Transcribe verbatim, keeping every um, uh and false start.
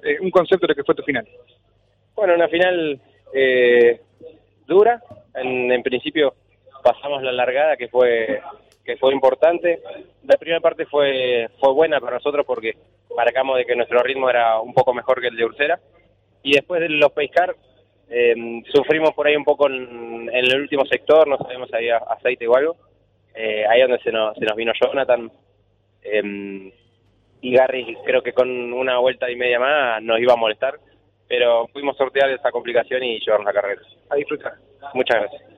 eh, un concepto de lo que fue tu final. Bueno, una final eh, dura. En, en principio pasamos la largada, que fue que fue importante. La primera parte fue fue buena para nosotros porque marcamos de que nuestro ritmo era un poco mejor que el de Ursera. Y después de los pescar, eh, sufrimos por ahí un poco en, en el último sector, no sabemos si había aceite o algo. Eh, ahí es donde se nos, se nos vino Jonathan. Eh, y Garry, creo que con una vuelta y media más nos iba a molestar, pero pudimos sortear esa complicación y llevarnos la carrera. A disfrutar. Muchas gracias.